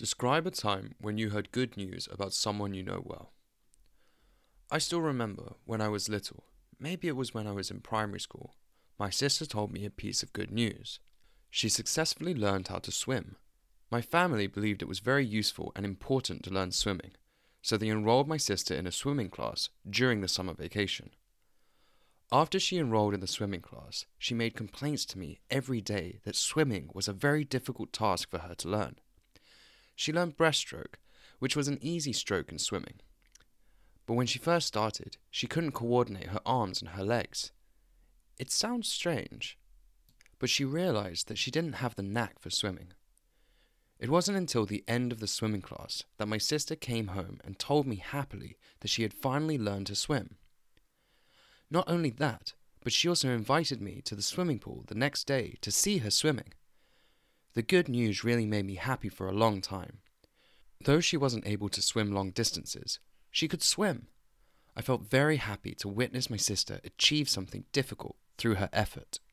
Describe a time when you heard good news about someone you know well. I still remember when I was little, maybe it was when I was in primary school, my sister told me a piece of good news. She successfully learned how to swim. My family believed it was very useful and important to learn swimming, so they enrolled my sister in a swimming class during the summer vacation. After she enrolled in the swimming class, she made complaints to me every day that swimming was a very difficult task for her to learn. She learned breaststroke, which was an easy stroke in swimming. But when she first started, she couldn't coordinate her arms and her legs. It sounds strange, but she realized that she didn't have the knack for swimming. It wasn't until the end of the swimming class that my sister came home and told me happily that she had finally learned to swim. Not only that, but she also invited me to the swimming pool the next day to see her swimming. The good news really made me happy for a long time. Though she wasn't able to swim long distances, she could swim. I felt very happy to witness my sister achieve something difficult through her effort.